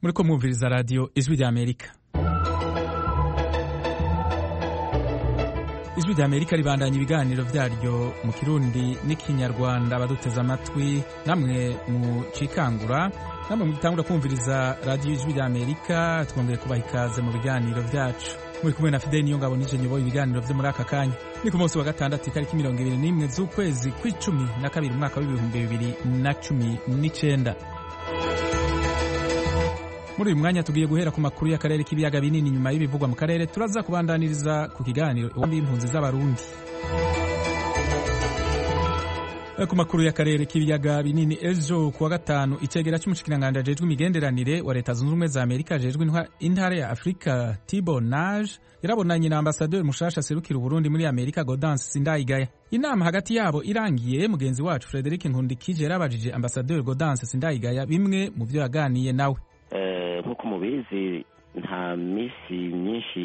muriko mwumviriza radio Ijwi ry'Amerika. Ijwi ry'Amerika ribandanya ibiganiro vyaryo mu Kirundi n'ikinyarwanda. Abaduteza amatwi namwe mu cikangura, namwe mugitangura kumviriza radio Ijwi ry'Amerika, twongeye kubaha ikaze mu biganiro vyacu. Muri kumwe na Fidel Niyongabo nije nyoboye ibiganiro vyo muri aka kanya. Ni ku munsi wa gatandatu itariki 21 z'ukwezi kw'icumi na kabiri umwaka w'2019. Muri uyu mwanya tugiye guhera ku makuru y'akarere k'ibiyaga binini. Nyuma y'ibivugwa mu karere turaza kubandaniriza ku kiganiro impunzi z'abarundi. Ku makuru y'akarere k'ibiyaga binini, ejo kuwa gatanu icegera c'umushikiranganji ajejwe imigenderanire wa Leta Zunze Ubumwe za Amerika ajejwe intara ya Afrika Thibault Nage yarabonanye na ambasaderi mushasha aserukira Uburundi muri Amerika Gaudence Sindayigaya. Inama hagati yabo irangiye, mugenzi wacu Frederic Nkundikije yarabajije ambasaderi Gaudence Sindayigaya bimwe mu vyo yaganiye nawe. Nkuko mubizi nta misi myinshi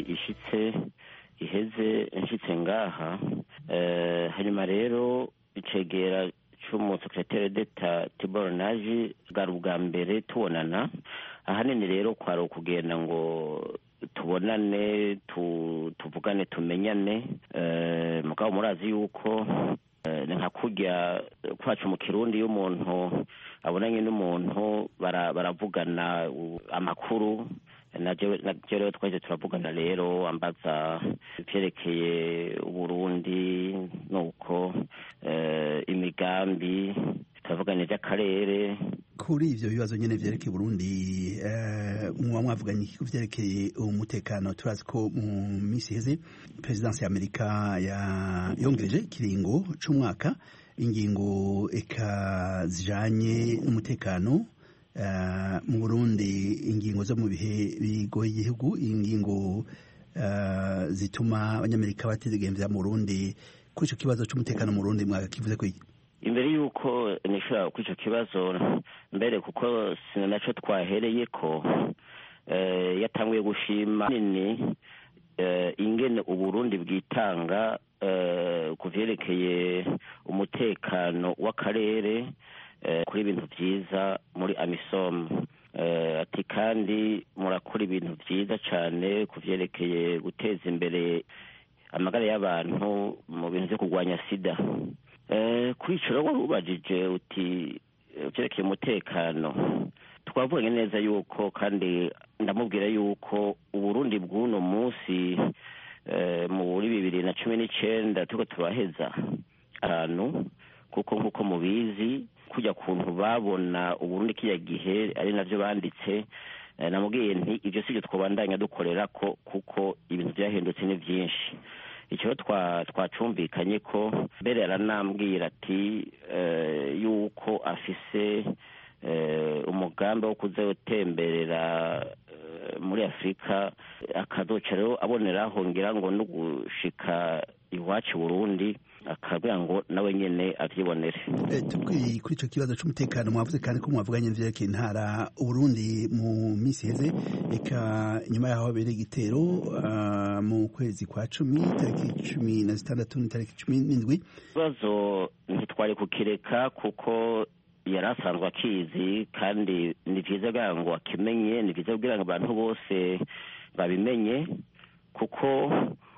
iheze nshitse ngaha, hanyuma rero icegera c'umusekreteri d'Etat Thibault Nage bwari ubwa mbere tubonana. Ahanini rero kwari ukugenda ngo tubonane, tuvugane, tumenyane. Mugabo murazi yuko nka kurya kwacu mu Kirundi iyo umuntu abonanye n'umuntu baravugana amakuru. Naje rero twaje turavugana rero, ambaza ivyerekeye Uburundi nuko imigambi, turavugana ivy'akarere. Kuri ivyo bibazo nyene vyerekeye Burundi, mwavuganye iki kuvyerekeye umutekano? Turazi ko mu misi iheze Presidence ya Amerika yongereje ikiringo c'umwaka ingingo eka zijanye n'umutekano mu Burundi, ingingo zo mu bihe bigoye igihugu, ingingo zituma abanyamerika bategemvya mu Burundi. Kuri ico kibazo c'umutekano mu Burundi mwakakivuze ko iki? Imbere yuko nishura kuri ico kibazo mbere, kuko sinaco twahereyeko, yatanguye gushima nini ingene Uburundi bwitanga kuvyerekeye umutekano w'akarere, kuri ibintu vyiza muri AMISOM. Ati kandi murakora ibintu vyiza cane kuvyerekeye guteza imbere amagara y'abantu mu bintu vyo kurwanya sida. Kuri ico rero warubajije uti vyerekeye umutekano, twavuganye neza yuko, kandi ndamubwira yuko Uburundi bw'uno musi muri 2019 turiko turaheza ahantu, kuko nkuko mubizi kujya kuntu babona Uburundi kiya gihe ari navyo banditse. Namubwiye nti ivyo sivyo twobandanya dukorera ko, kuko ibintu vyahindutse ni vyinshi. Icyo twacumvikanye ko mbere aranambwira ati yuko afise umugambi wo kuzotemberera muri Afrika, akazoca rero aboneraho ngira ngo no gushika iwacu Burundi, akabwira ngo nawe nyene avyibonere. Tubwiye kuri ico kibazo c'umutekano, mwavuze kandi ko mwavuganye n'ivyerekeye intara Burundi mu misi heze, eka nyuma yaho habereye igitero mu kwezi kwa 10 tariki 16 n'itariki 17. Ikibazo ntitwari kukireka kuko yarasanzwe akizi, kandi ni vyiza kugira ngo akimenye, ni vyiza kugira ngo abantu bose babimenye, kuko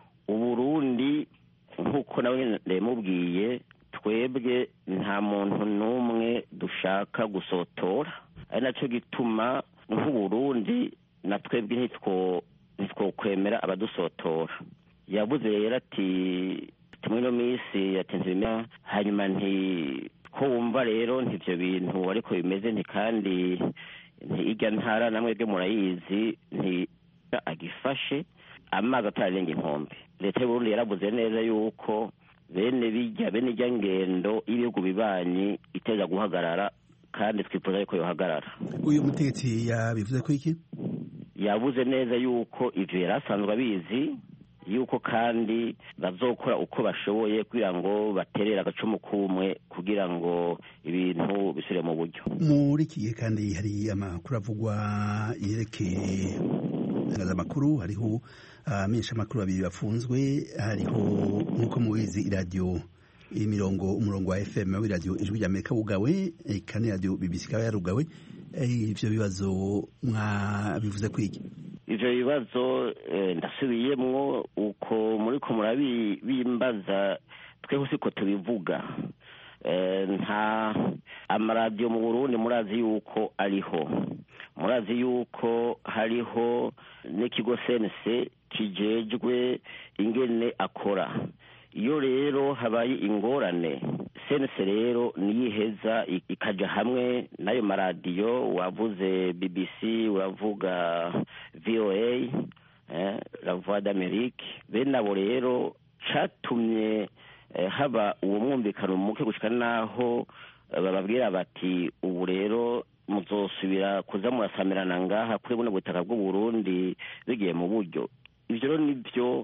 Uburundi nkuko nawe ndemubwiye, twebwe nta muntu n'umwe dushaka gusotora. Ari naco gituma nk'Uburundi na twebwe ntitwokwemera abadusotora. Yavuze rero ati tumwe misi yatenze, hanyuma nti ko wumva rero ntivyo bintu ariko bimeze, nti kandi irya ntara namwe bwe murayizi, nti agifashe amazi atararenga inkombe. Leta y'Uburundi yaravuze neza yuko bene irya ngendo y'ibihugu bibanyi iteza guhagarara, kandi twifuza yuko yohagarara. Uyu mutegetsi yabivuze ko iki? Yavuze neza yuko ivyo yarasanzwe abizi, yuko kandi bazokora uko bashoboye kugira ngo baterera agacumu kumwe kugira ngo ibintu bisubire mu buryo. Muri iki gihe kandi hari amakuru avugwa yerekeye amakuru, hariho amenyesha amakuru babiri bafunzwe, hariho nkuko mubizi iradiyo umurongo wa FM w'iradiyo Ijwi ry'Amerika wugawe, kandi radio BBC ikaba yarugawe. ivyo bibazo mwabivuze kwiki? Ivyo bibazo ndasubiyemwo uko muriko murabimbaza tweho siko tubivuga. Nta amaradiyo mu Burundi murazi yuko ariho, murazi yuko hariho n'ikigo sense kijejwe ingene akora. Iyo rero habaye ingorane sense rero niyiheza ikaja hamwe nayo maradiyo, wavuze BBC, wavuga VOA, la Voix d'Amérique, bene abo rero catumye haba uwo mwumvikano muke gushika naho bababwira bati ubu rero muzosubira kuza murasamirana ngaha kuri buno butaka bw'u Burundi bigiye mu buryo. Ivyo rero nivyo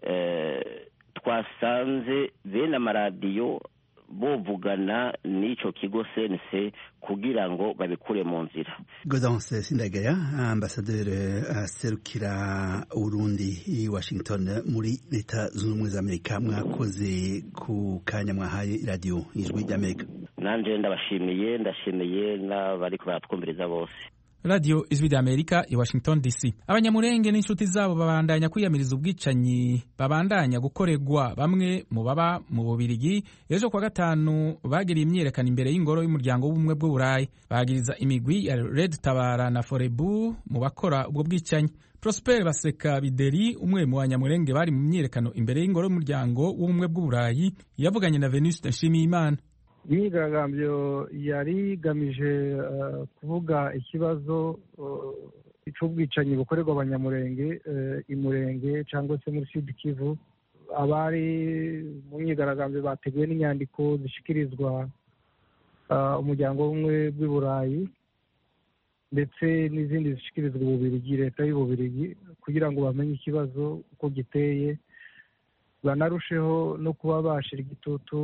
twasanze bene amaradiyo bovugana n'ico kigo sense kugira ngo babikure mu nzira. Gaudence Sindagaya, ambasaderi aserukira Burundi i Washington muri Leta Zunze Ubumwe za Amerika, mwakoze ku kanya mwahaye radio Ijwi ry'Amerika. Nanje ndashimiye n'abariko baratwumviriza bose. Radio Ijwi ry'Amerika i Washington DC. Abanyamurenge n'inshuti zabo babandanya kwiyamiriza ubwicanyi babandanya gukorerwa bamwe mu baba mu Bubirigi. Ejo kwa gatanu bagiriye imyiyerekano imbere y'ingoro y'umuryango w'ubumwe bw'Uburayi, bagiriza imigwi ya Red Tabara na Forebu mu bakora ubwo bwicanyi. Prosper Baseka Bideri, umwe mu banyamurenge bari mu myiyerekano imbere y'ingoro y'umuryango w'ubumwe bw'Uburayi, yavuganye na Venuste Nshimiyimana. Imyigaragambyo yari igamije kuvuga ikibazo cy'ubwicanyi bukorerwa abanyamurenge imurenge cyangwa se muri Sud Kivu. Abari mu myigaragambyo bateguwe n'inyandiko zishikirizwa umuryango w'ubumwe bw'Uburayi ndetse n'izindi zishikirizwa Ububirigi, leta y'Ububirigi, kugira ngo bamenye ikibazo uko giteye, banarusheho no kuba bashira igitutu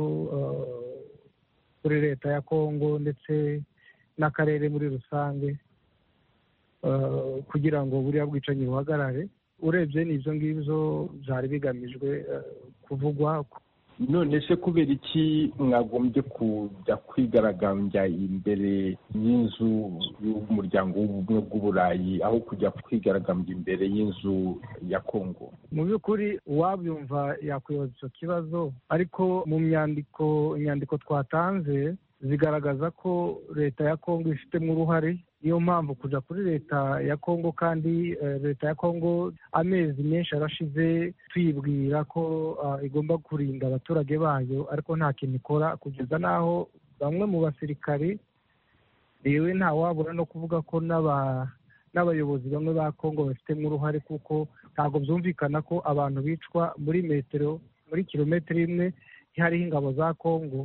kuri leta ya Kongo ndetse n'akarere muri rusange kugira ngo buriya bwicanyi buhagarare. Urebye n'ibyo ngibyo byari bigamijwe kuvugwa. None se kubera iki mwagombye kujya kwigaragambya imbere y'inzu y'umuryango w'ubumwe bw'Uburayi aho kujya kwigaragambya imbere y'inzu ya Kongo? Mu by'ukuri uwabyumva yakwibaza icyo kibazo, ariko mu inyandiko twatanze zigaragaza ko leta ya Kongo ifitemo uruhare. Niyo mpamvu kuja kuri leta ya Kongo, kandi leta ya Kongo amezi menshi arashize tuyibwira ko igomba kurinda abaturage bayo, ariko nta kintu ikora, kugeza naho bamwe mu basirikari, yewe nta wabura no kuvuga ko n'abayobozi bamwe ba Kongo bafitemo uruhare, kuko ntabwo byumvikana ko abantu bicwa muri kilometero imwe hariho ingabo za Kongo.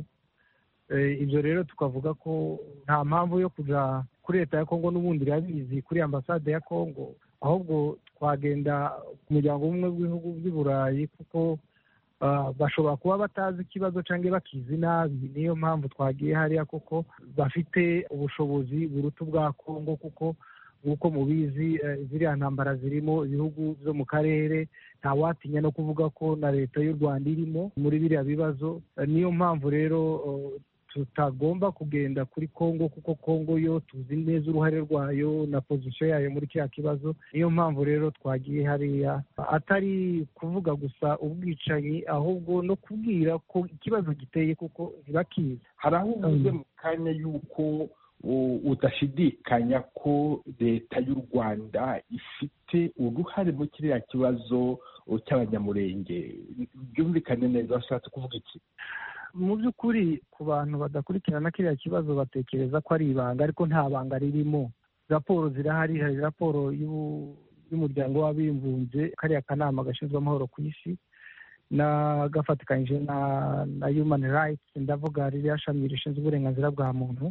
Ibyo rero tukavuga ko nta mpamvu yo kuja kuri leta ya Kongo, n'ubundi irabizi kuri ambasade ya Kongo, ahubwo twagenda ku muryango w'ubumwe bw'ibihugu by'Uburayi, kuko bashobora kuba batazi ikibazo cyangwa bakizi nabi. Niyo mpamvu twagiye hariya, kuko bafite ubushobozi buruta ubwa Kongo, kuko nk'uko mubizi ziriya ntambara zirimo ibihugu byo mu karere, ntawatinya no kuvuga ko na leta y'u Rwanda irimo muri biriya bibazo. Niyo mpamvu rero tutagomba kugenda kuri Kongo, kuko Kongo yo tuzi neza uruhare rwayo na pozisiyo yayo muri kiriya kibazo. Niyo mpamvu rero twagiye hariya, atari kuvuga gusa ubwicanyi, ahubwo no kubwira ko ikibazo giteye, kuko ntibakizi. Hari aho uvuze mu kanya yuko udashidikanya ko leta y'u Rwanda ifite uruhare muri kiriya kibazo cy'abanyamurenge. Byumvikane neza, washatse kuvuga iki? Mu by'ukuri ku bantu badakurikirana kiriya kibazo batekereza ko ari ibanga, ariko nta banga ririmo. Raporo zirahari, hari raporo y'umuryango w'abibumbye, kariya kanama gashinzwe amahoro ku isi, gafatikanyije na Human Rights, ndavuga ririya shami rishinzwe uburenganzira bwa muntu.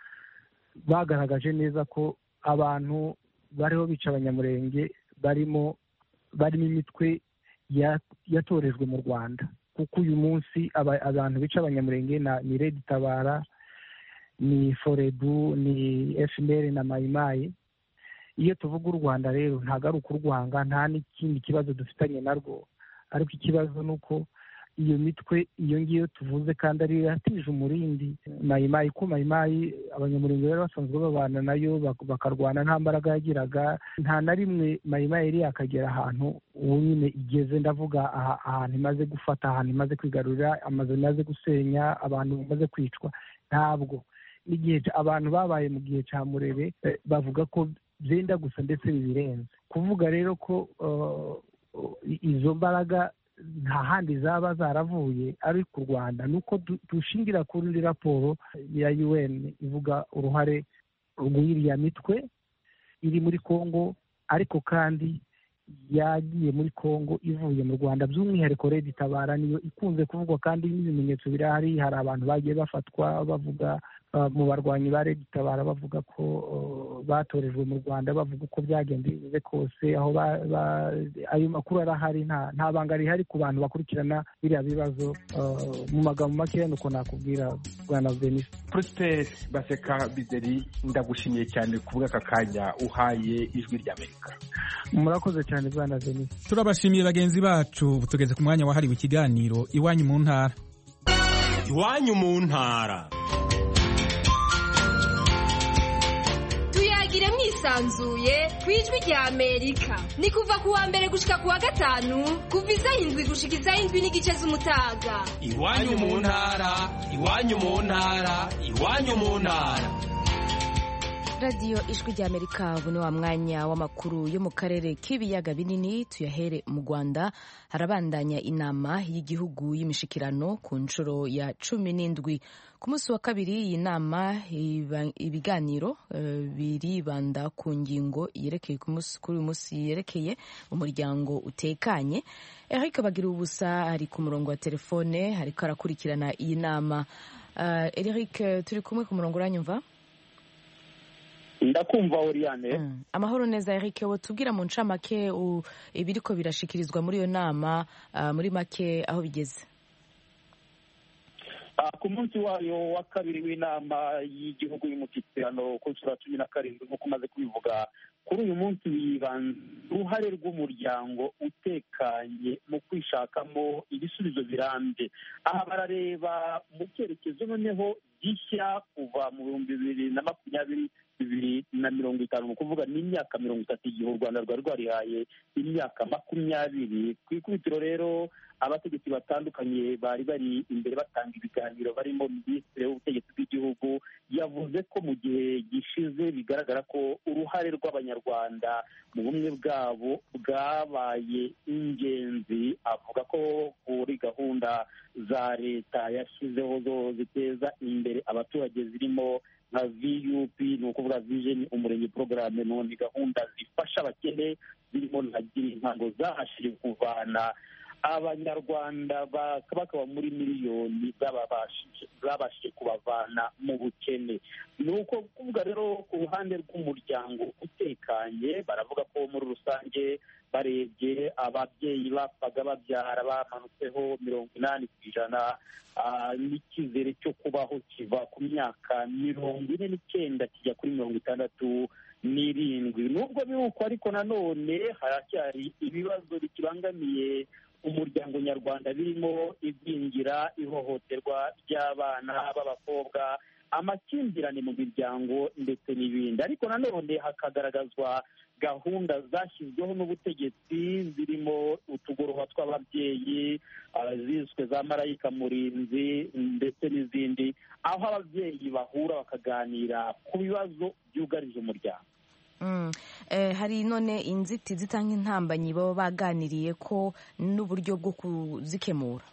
Bagaragaje neza ko abantu bariho bica abanyamurenge barimo imitwe yatorejwe mu Rwanda, kuko uyu munsi abantu bica abanyamurenge ni Red Tabara, ni Forebu, ni FNL na Mayimayi. Iyo tuvuga u Rwanda rero ntabwo ari ukurwanga, nta n'ikindi kibazo dufitanye narwo, ariko ikibazo ni uko iyo mitwe iyo ngiyo tuvuze kandi ari yatije umurindi mayimayi ko mayimayi abanyamurenge bari basanzwe babana nayo bakarwana nta mbaraga yagiraga, nta na rimwe mayimayi yari yakagera ahantu ubu nyine igeze, ndavuga ahantu imaze gufata, ahantu imaze kwigarurira, amazu imaze gusenya, abantu bamaze kwicwa. Ntabwo n'igihe abantu babaye mu gihe cya Murere bavuga ko byenda gusa ndetse bibirenze. Kuvuga rero ko izo mbaraga nta handi zaba zaravuye ari ku Rwanda, nuko dushingira kuri raporo ya UN ivuga uruhare rw'iriya mitwe iri muri Kongo, ariko kandi yagiye muri Kongo ivuye mu Rwanda, by'umwihariko Red Tabara niyo ikunze kuvugwa kandi n'ibimenyetso birahari. Hari abantu bagiye bafatwa bavuga mu barwanyi ba Red Tabara bavuga ko batorejwe mu Rwanda, bavuga uko byagenze kose, aho ayo makuru arahari, nta banga rihari ku bantu bakurikirana biriya bibazo. Mu magambo makeya nuko nakubwira Bwana Denis. Prosper Baseka Bizeri, ndagushimiye cyane kubwa aka kanya uhaye Ijwi ry'Amerika. Murakoze cyane Bwana Denis. Turabashimiye bagenzi bacu, tugeze ku mwanya wahariwe ikiganiro Iwanyu mu ntara. Iwanyu mu ntara. Tuyagire mwisanzuye ku Ijwi ry'Amerika. Ni kuva ku wa mbere gushika ku wa gatanu, kuva isaha 7 gushika isaha 7:30 z'umutaga. Iwanyu mu ntara, iwanyu mu ntara, iwanyu mu ntara. Radio Ijwi ry'Amerika, ubu ni wa mwanya w'amakuru yo mu karere k'ibiyaga binini. Tuyahere mu Rwanda, harabandanya inama y'igihugu y'imishikirano ku nshuro ya 17. Ku munsi wa kabiri iyi nama ibiganiro biribanda ku ngingo yerekeye kuri uyu munsi yerekeye umuryango utekanye. Eric Bagirubusa ari ku murongo wa telefone, ariko arakurikirana iyi nama. Eric, turi kumwe ku murongo, uranyumva? Ndakumva Oriane. Amahoro neza Eric, wo tubwira mu ncamake ibiriko birashikirizwa muri iyo nama, muri make aho bigeze. Ku munsi wayo wa kabiri w'inama y'igihugu y'umushyikirano ku nshuro ya 17 nk'uko umaze kubivuga, kuri uyu munsi wibanze uruhare rw'umuryango utekanye mu kwishakamo ibisubizo birambye. Aha barareba mu cyerekezo noneho gishya kuva mu 2020 2050, ni ukuvuga n'imyaka 30 igihe u Rwanda rwari rwarihaye imyaka 20. Ku ikubitiro rero abategetsi batandukanye bari bari imbere batanga ibiganiro, barimo minisitiri w'ubutegetsi bw'igihugu yavuze ko mu gihe gishize bigaragara ko uruhare rw'abanyarwanda mu bumwe bwabo bwabaye ingenzi. Avuga ko kuri gahunda za leta yashyizeho zo ziteza imbere abaturage zirimo nka VUP, ni ukuvuga Vision Umurenge Programme, none gahunda zifasha abakene zirimo na Girinkango zahashije kuvana abanyarwanda bakaba muri miliyoni zabashije kubavana mu bukene. Ni uko kuvuga rero ku ruhande rw'umuryango utekanye, baravuga ko muri rusange barebye ababyeyi bapfaga babyara bamanutseho 80%, n'icyizere cyo kubaho kiva ku myaka 49 kijya kuri 67. Nubwo biruko ariko nanone haracyari ibibazo bikibangamiye umuryango nyarwanda, birimo igwingira, ihohoterwa ry'abana b'abakobwa, amakimbirane mu miryango ndetse n'ibindi. Ariko nanone hakagaragazwa gahunda zashyizweho n'ubutegetsi zirimo utugoroba tw'ababyeyi, ziswe za Marayika Murinzi ndetse n'izindi, aho ababyeyi bahura bakaganira ku bibazo byugarije umuryango. Hari none inzitizi cyangwa intambanyi baba baganiriye ko n'uburyo bwo kuzikemura?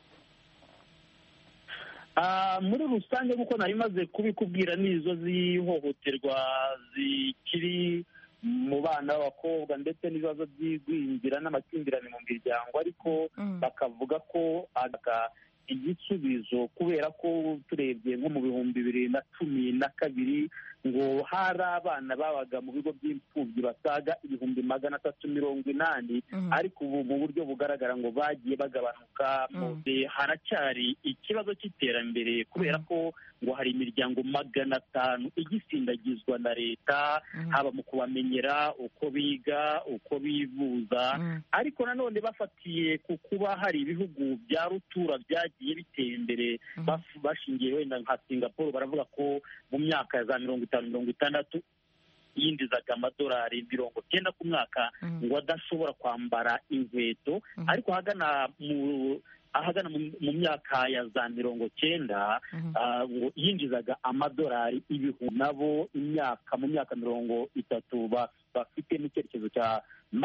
Muri rusange nk'uko nari maze kubikubwira, nizo zihohoterwa zikiri mu bana b'abakobwa ndetse n'ibibazo by'igwingira n'amakimbirane mu miryango, ariko bakavuga ko igisubizo kubera ko turebye nko mu 2012 ngo hari abana babaga mu bigo by'imfubyi basaga 380,000 ariko ubu mu buryo bugaragara ngo bagiye bagabanuka. Haracyari ikibazo cy'iterambere kubera ko ngo hari imiryango 500 igisindagizwa na leta, haba mu kubamenyera uko biga, uko bivuza, ariko nanone bafatiye ku kuba hari ibihugu bya rutura byagiye bitera imbere bashingiye wenda nka Singapore, baravuga ko mu myaka ya za 50-60 yinjizaga amadolari 90 ku mwaka ngo adashobora kwambara inkweto, ariko ahagana mu myaka ya za 90 ngo yinjizaga amadolari 1,000. Nabo mu myaka 30 bafite n'icyerekezo cya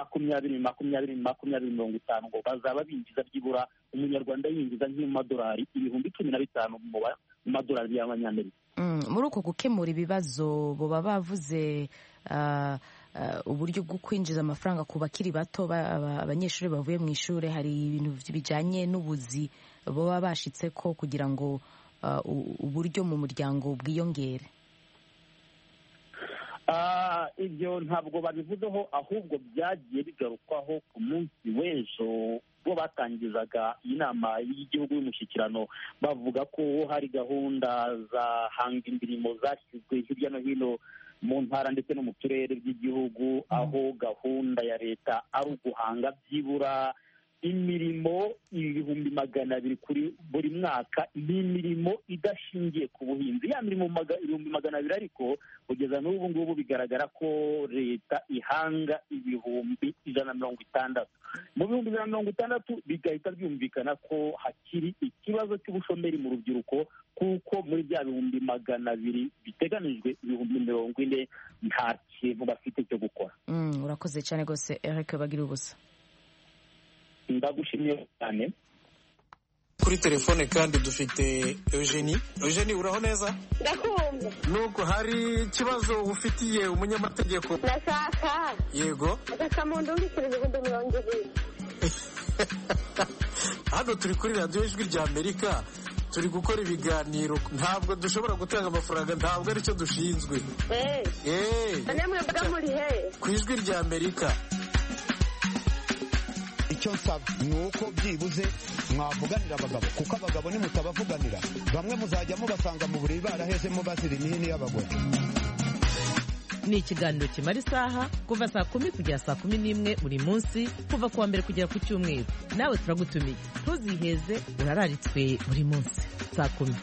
2050 ngo bazaba binjiza byibura umunyarwanda yinjiza nk'amadolari 15,000 mu madolari y'abanyamerika. Muri uko gukemura ibibazo boba bavuze uburyo bwo kwinjiza amafaranga ku bakiri bato, abanyeshuri bavuye mu ishuri, hari ibintu bijyanye n'ubuzi baba bashitse ko kugira ngo uburyo mu muryango bwiyongere. Ibyo ntabwo babivuzeho, ahubwo byagiye bigarukwaho ku munsi w'ejo bo batangizaga inama y'igihugu y'umushyikirano, bavuga ko hari gahunda za hanga imirimo zashyizwe hirya no hino mu ntara ndetse no mu turere by'igihugu, aho gahunda ya leta ari uguhanga byibura imirimo 200,000 kuri buri mwaka, n'imirimo idashingiye ku buhinzi. Ya mirimo 200,000 ariko kugeza n'ubu ngubu bigaragara ko leta ihanga 160,000. Mu 160,000 bigahita byumvikana ko hakiri ikibazo cy'ubushomeri mu rubyiruko, kuko muri bya 200,000 biteganijwe 40,000 nta kintu bafite cyo gukora. Urakoze cyane rwose Eric Bagirubusa. Ndagushimiye cyane. Kuri telefone kandi dufite Eugenie. Eugenie, uraho neza? Ndakumva. Nuko hari ikibazo ufitiye umunyamategeko? Ndashaka. Yego. Agasamundo undikira 20,000. Hano turi kuri radiyo Ijwi rya Amerika, turi gukora ibiganiro, ntabwo dushobora gutanga amafaranga, ntabwo aricyo dushinzwe. Namwe mbaga muri he? Ku Ijwi rya Amerika. Icyo nsaba ni uko byibuze mwavuganira abagabo, kuko abagabo nimutabavuganira bamwe muzajya mubasanga mu buriri barahezemo bazira imihini y'abagore. Ni ikiganiro kimara isaha kuva saa 10 kugera saa 11 buri munsi, kuva kuwa mbere kugera ku cyumweru. Nawe turagutumiye, ntuziheze, urararitswe buri munsi saa 10.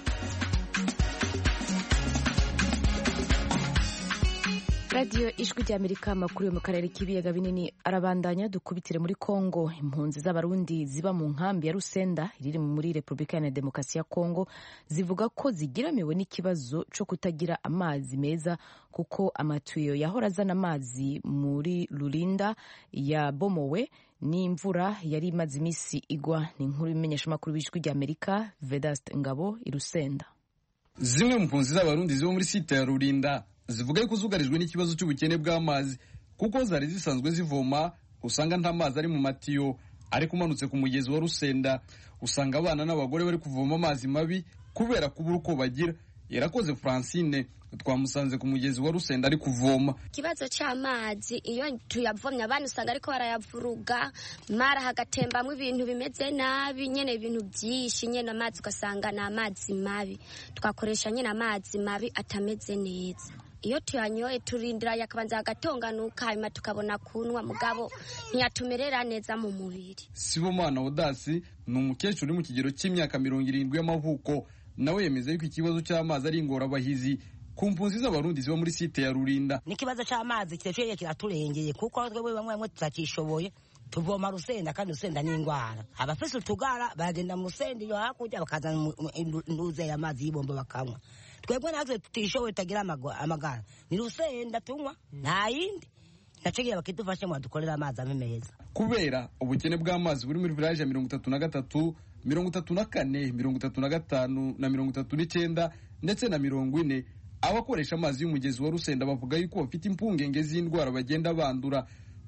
Radio Ijwi rya Amerika, amakuru yo mu karere k'ibiyaga binini arabandanya. Dukubitire muri Kongo. Impunzi z'abarundi ziba mu nkambi ya Rusenda iri muri Repubulika ya Demokarasi ya Kongo zivuga ko zigiramiwe n'ikibazo cyo kutagira amazi meza, kuko amatuyo yahora azana amazi muri Lulinda yabomowe n'imvura yari imaze iminsi igwa. Ni inkuru y'imenyesha makuru b'Ijwi rya Amerika Vedaste Ngabo i Rusenda. Zimwe mu mpunzi z'abarundi ziba muri site ya Lulinda zivuga ko zugarijwe n'ikibazo cy'ubukene bw'amazi, kuko zari zisanzwe zivoma usanga nta mazi ari mu matiyo, ariko umanutse ku mugezi wa Rusenda usanga abana n'abagore bari kuvoma amazi mabi kubera kubura uko bagira. Yarakoze Francine twamusanze ku mugezi wa Rusenda ari kuvoma. Ikibazo cy'amazi iyo tuyavomye abana usanga ariko barayavuruga, mara hagatembamwe ibintu bimeze nabi, nyene ibintu byinshi, nyene amazi ugasanga na amazi mabi, twakoresha nyene amazi mabi atameze neza. Iyo tuyanyoye turindira yakabanza agatonganuka, hanyuma tukabona kunwa, mugabo ntiyatumerera neza mu mubiri. Sibomana Odasi ni umukecuru uri mu kigero cy'imyaka 70 y'amavuko, nawe yemeza yuko ikibazo cy'amazi ari ingorabahizi ku mpunzi z'abarundi ziba muri site ya Rulinda. N'ikibazo cy'amazi kirecyeye kiraturengeye, kuko twebwe bamwe tutakishoboye tuvoma Rusenda, kandi Rusenda ni ingwara. Abafise utugara bagenda mu Rusenda iyo hakurya bakazana nduze y'amazi y'ibombo bakanywa. Twebwe natwe tutishoboye tagira amagara ni Rusenda tunywa, nta yindi nacigira bakidufashe mu dukorera amazi amemeza. Kubera ubukene bw'amazi buri muri village ya 33, 34, 35 na 39 ndetse na 40, abakoresha amazi y'umugezi wa Rusenda bavuga yuko bafite impungenge z'indwara bagenda bandura,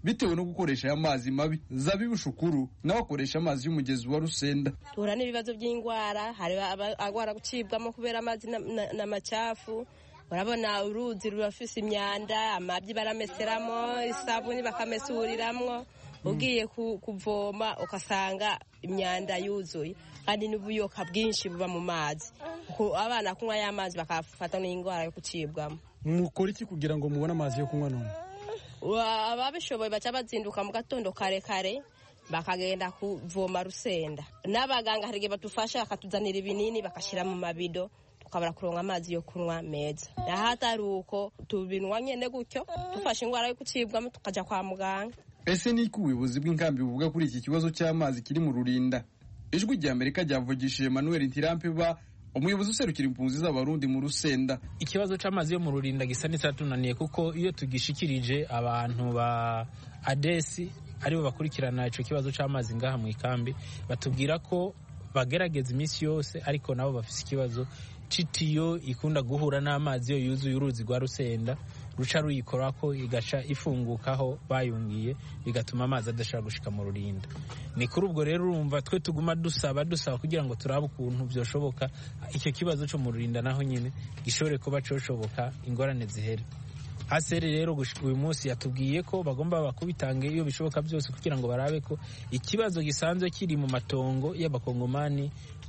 bitewe no gukoresha aya mazi mabi. Zabibu Shukuru nawe akoresha amazi y'umugezi wa Rusenda. Tuhura n'ibibazo by'indwara, hari agwara gucibwamo kubera amazi n'amacafu. Urabona uruzi rurafise imyanda, amabyi barameseramo, isabuni bakamesuriramwo. Ugiye kuvoma ukasanga imyanda yuzuye, kandi n'ubuyoka bwinshi buba mu mazi. Abana kunywa y'amazi bakafata n'indwara yo gucibwamo. Mukora iki kugira ngo mubone amazi yo kunywa none? Ababishoboye baca bazinduka mu gatondo kare kare bakagenda kuvoma Rusenda. N'abaganga hari igihe batufasha bakatuzanira ibinini bakashira mu mabido tukabara kuronka amazi yo kunywa meza. Nahatari uko tubinwa nyene gutyo dufashe indwara yo gucibwamo tukaja kwa muganga. Ese ni ku ubuyobozi bw'inkambi buvuga kuri iki kibazo cy'amazi kiri mu Rurinda? Ijwi rya Amerika ryavugishije Emmanuel Ntirampeba, umuyobozi userukira impunzi z'abarundi mu Rusenda. Ikibazo cy'amazi yo mu Rurinda gisa n'icyatunaniye kuko iyo tugishikirije abantu ba ADES aribo bakurikirana ico kibazo cy'amazi ngaha mu ikambi, batubwira ko bagerageza iminsi yose ariko nabo bafise ikibazo citiyo ikunda guhura n'amazi yo yuzuye uruzi rwa Rusenda ruca ruyikorako igaca ifungukaho bayungiye bigatuma amazi adashobora gushika mu Rurinda. Ni kuri ubwo rero urumva twe tuguma dusaba kugira ngo turabe ukuntu byoshoboka icyo kibazo cyo mu Rurinda naho nyine gishobore kuba coshoboka ingorane zihere. Haseri rero uyu munsi yatubwiye ko bagomba bakubitange iyo bishoboka byose kugira ngo barabe ko ikibazo gisanzwe kiri mu matongo y'abakongomani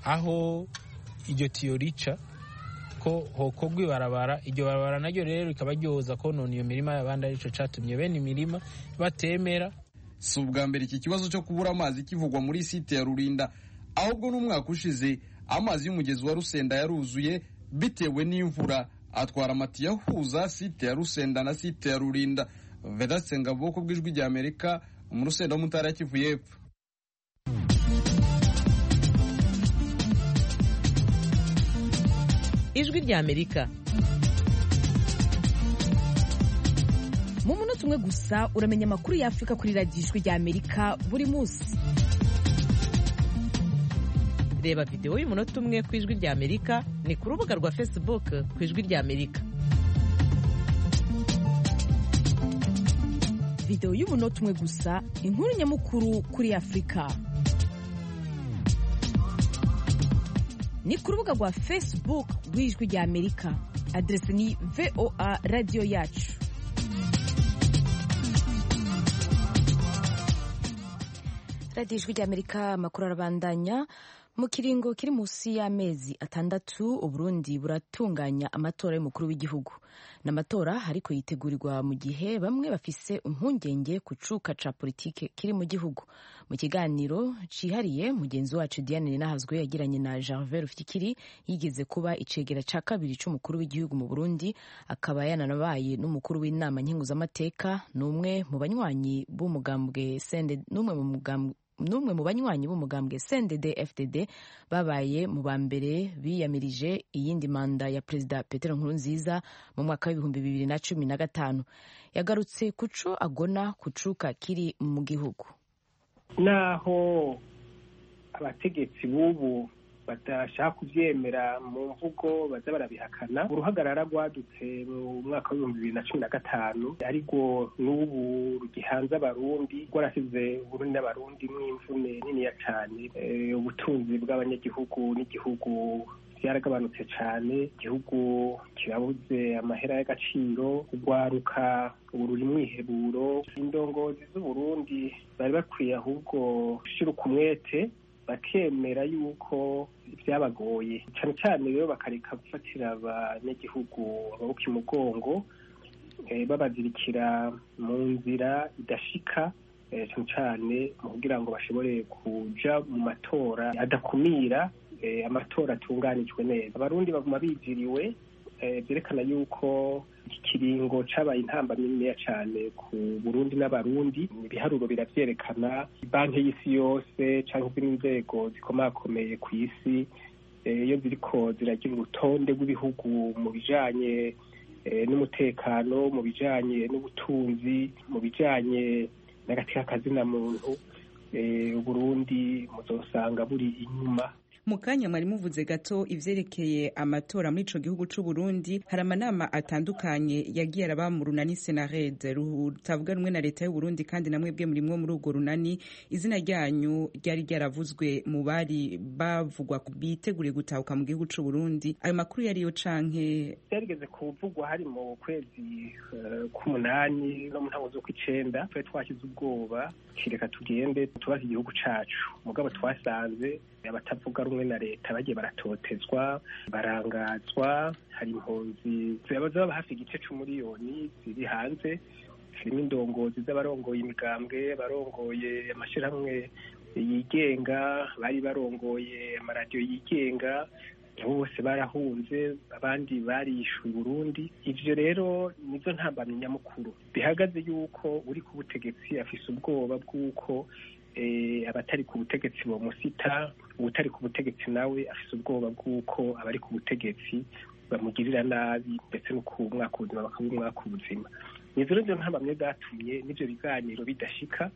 aho iryo tiyo rica ko hokogwa ibarabara. Iryo barabara naryo rero rikaba ryoza konona iyo mirima y'abandi, arico catumye bene imirima batemera. Si ubwa mbere iki kibazo cyo kubura amazi kivugwa muri site ya Rurinda, ahubwo n'umwaka ushize amazi y'umugezi wa Rusenda yaruzuye bitewe n'imvura atwara amatiyo ahuza site ya Rusenda na site ya Rurinda. Vedaste Ngabo ku bw'Ijwi rya Amerika mu Rusenda mu Ntara ya Kivu y'Epfo. Ijwi rya Amerika. Mu munota umwe gusa uramenya amakuru ya Afrika kuri radiyo Ijwi rya Amerika buri munsi. Reba video y'umunota umwe ku Ijwi rya Amerika ni ku rubuga rwa Facebook ku Ijwi rya Amerika. Video y'umunota umwe gusa, inkuru nyamukuru kuri Afrika. Ni ku rubuga rwa Facebook rw'Ijwi rya Amerika. Adresi ni VOA Radio Yacu. Radio Ijwi rya Amerika, amakuru arabandanya. Mu kiringo kiri musi y'amezi 6 Uburundi buratunganya amatora y'umukuru w'igihugu. N'amatora hariko yitegurirwa mu gihe bamwe bafise impungenge ku cuka ca politike kiri mu gihugu. Mu kiganiro cihariye mugenzi wacu Diane Ninahazwe yagiranye na Gervais Rufikiri, yigeze kuba icegera ca kabiri c'umukuru w'igihugu mu Burundi, akaba yananabaye n'umukuru w'inama nkenguzamateka, n'umwe mu banywanyi b'umugambwe n'umwe mu banywanyi b'umugambwe CNDD-FDD babaye mu ba mbere biyamirije iyindi manda ya Perezida Petero Nkurunziza mu mwaka w'ibihumbi 2015. Yagarutse kuco agona kucuka kiri mu gihugu. Naho abategetsi bubu badashaka kuvyemera mu mvugo baza barabihakana, uruhagarara rwadutse mu mwaka wa 2015 ariko n'ubu rugihanze abarundi rwarasize Burundi n'abarundi mw'imvune niniya cane. Ubutunzi bw'abanyagihugu n'igihugu byaragabanutse cyane, igihugu kirabuze amahera y'agaciro, kugwaruka ururi mwiheburo. Indongozi z'Uburundi bari bakwiye ahubwo gushira umwete bakemera yuko byabagoye cyane cyane, rero bakareka gufatira abanyagihugu amaboko imugongo, babazirikira mu nzira idashika, cyane cyane kugira ngo bashobore kuja mu matora adakumira, amatora atunganijwe neza. Abarundi baguma biziriwe, byerekana yuko iki kiringo cabaye intamba niniya cyane ku Burundi n'abarundi. Ibiharuro biravyerekana, banki y'isi yose canke izindi nzego zikomakomeye ku isi iyo ziriko ziragira urutonde rw'ibihugu mu bijanye n'umutekano, mu bijanye n'ubutunzi, mu bijanye n'agateka kazina muntu, Burundi muzosanga buri inyuma. mu kanya mwari muvuze gato ivyerekeye amatora muri ico gihugu c'u Burundi. Hari amanama atandukanye yagiye araba mu runani Senarede rutavuga rumwe na leta y'u Burundi, kandi namwe bwe murimwo muri urwo runani. Izina ryanyu ryari ryaravuzwe mu bari bavugwa biteguriye gutahuka mu gihugu c'u Burundi. Ayo makuru yariyo canke yarigeze kuvugwa hari mu kwezi k'umunani no mu ntango zo kw'icenda. Twari twashyize ubwoba kireka tugende tubaze igihugu cacu, mugabo twasanze abatavuga rumwe na leta bagiye baratotezwa, barangazwa. Hari impunzi zaba hafi igice c'umuriyoni ziri hanze, harimo indongozi z'abarongoye imigambwe, barongoye amashirahamwe yigenga, bari barongoye amaradiyo yigenga, bose barahunze, abandi barishwe i Burundi. Ivyo rero nizo ntambamye nyamukuru bihagaze yuko uri ku butegetsi afise ubwoba bw'uko abatari ku butegetsi bomusita, ubutari ku butegetsi nawe afise ubwoba bw'uko abari ku butegetsi bamugirira nabi, ndetse no ku mwaka ubuzima bakabumwaka ubuzima. Nizo rero ntambamye zatumye n'ivyo biganiro bidashika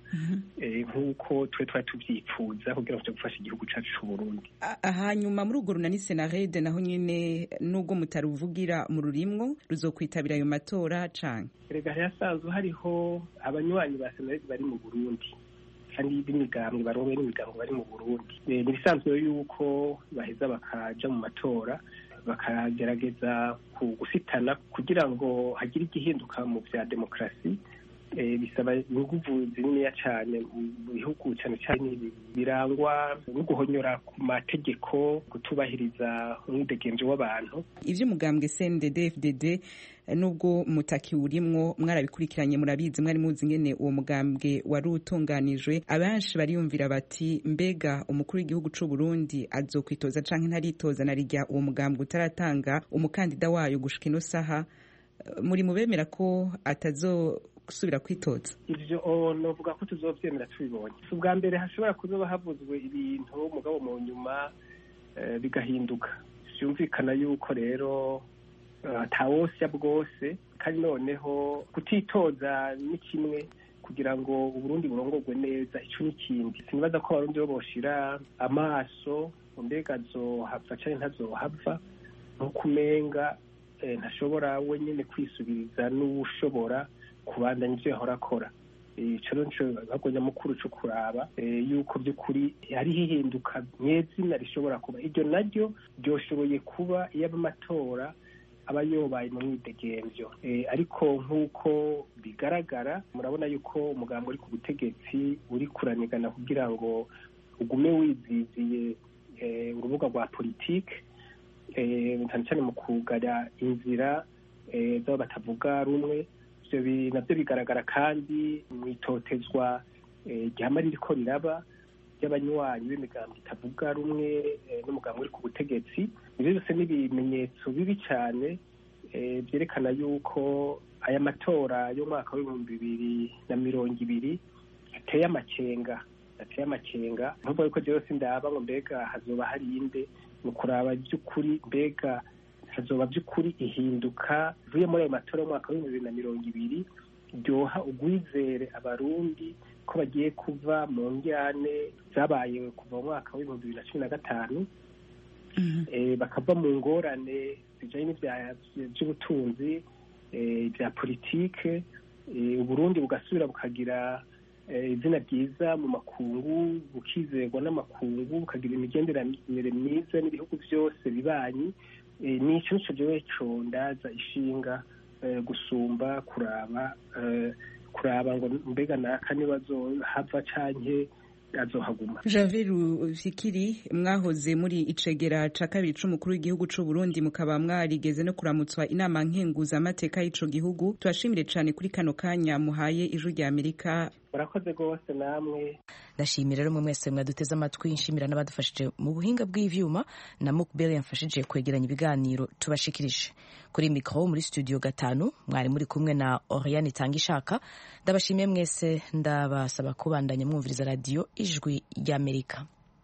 nk'uko twari tuvyipfuza kugira ngo gufasha igihugu cacu c'u Burundi. Hanyuma muri urwo runani Senarede naho nyene nubwo mutaruvugira mu rurimwo ruzokwitabira ayo matora canke? Erega hasanzwe hariho abanywanyi ba Senarede bari mu Burundi kandi b'imigambwe barongoye n'imigambwe bari mu Burundi. Ni bisanzwe yuko baheza bakaja mu matora bakagerageza gusitana kugira ngo hagire igihinduka mu vya demokarasi. Bisaba inguvu zininiya cane mu bihugu cane cane birangwa no guhonyora ku mategeko, kutubahiriza umwidegemvyo w'abantu. Ivy'umugambwe CNDD-FDD nubwo mutaki urimwo mwarabikurikiranye murabizi, mwari muzi ngene uwo mugambwe wari utunganijwe. Abenshi bariyumvira bati mbega umukuru w'igihugu c'u Burundi azokwitoza canke ntaritoza na rijya uwo mugambwe utaratanga umukandida wayo gushika ino saha. Muri mubemera ko atazosubira kwitoza? Ivyo novuga ko tuzovyemera tubibonye. Ubwa mbere hashobora kuzoba havuzwe ibintu mugabo mu nyuma bigahinduka. Vyumvikana yuko rero atawosya bwose, kandi noneho kutitoza ni kimwe kugira ngo Uburundi burongorwe neza, ico n'ikindi. Sinibaza ko abarundi bo boshira amaso mbega azohava canke ntazohava, nkuko umenga ntashobora wenyene kwisubiriza n'uwushobora kubandanya ivyo yahora akora. Ico nico gikorwa nyamukuru co kuraba yuko by'ukuri hariho ihinduka nyezina rishobora kuba. Iryo naryo ryoshoboye kuba iyo amatora aba yobaye mu mwidegemvyo, ariko nk'uko bigaragara murabona yuko umugambo uri ku butegetsi uri kuranigana kugira ngo ugume wiziziye urubuga rwa politike, cyane cyane mu kugara inzira z'abo batavuga rumwe. Ivyo navyo bigaragara kandi mwitotezwa igihama ririko riraba ry'abanywanyi b'imigambi itavuga rumwe n'umugambi uri ku butegetsi. Ivyo byose ni ibimenyetso bibi cyane vyerekana yuko aya matora y'umwaka w'2020 ateye amakenga. Nubwo yuko jewe sindaba ngo mbega hazoba hari inde, mu kuraba by'ukuri mbega hazoba by'ukuri ihinduka vuye muri ayo matora y'umwaka w'2020 ryoha ugwizere abarundi ko bagiye kuva mu njyane zabaye kuva mu mwaka w'2015 bakava mu ngorane bijanye by'ubutunzi bya politike, Uburundi bugasubira bukagira izina ryiza mu makungu, bukizerwa n'amakungu, bukagira imigenderanire myiza n'ibihugu byose bibanyi. Nico nico jewe co ndaza ishinga gusumba kuraba ngo mbega naka nibazohava canke azohaguma. Javier Rufikiri, mwahoze muri icegera ca kabiri c'umukuru w'igihugu c'u Burundi, mukaba mwarigeze no kuramutswa inama nkenguzamateka y'ico gihugu. Turashimire cane kuri kano kanya muhaye Ijwi rya Amerika. Murakoze rwose namwe. Ndashimira rero mwese mwaduteze amatwi, nshimira n'abadufashije mu buhinga bw'ivyuma na Mukbel yamfashije kwegeranya ibiganiro tubashikirije. Kuri mikro muri studio 5 mwari muri kumwe na Oriane Tangishaka. Ndabashimiye mwese, ndabasaba kubandanya mwumviriza radio Ijwi rya Amerika.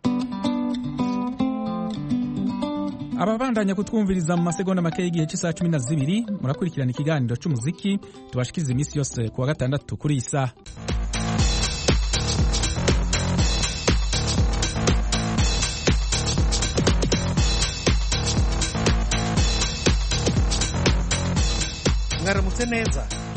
Ababandanya kutwumviriza mu masegonda make y'igihe cy'isaha 12 murakurikirana ikiganiro c'umuziki tubashikiriza iminsi yose kuwa gatandatu kuri isa. mwaramutse neza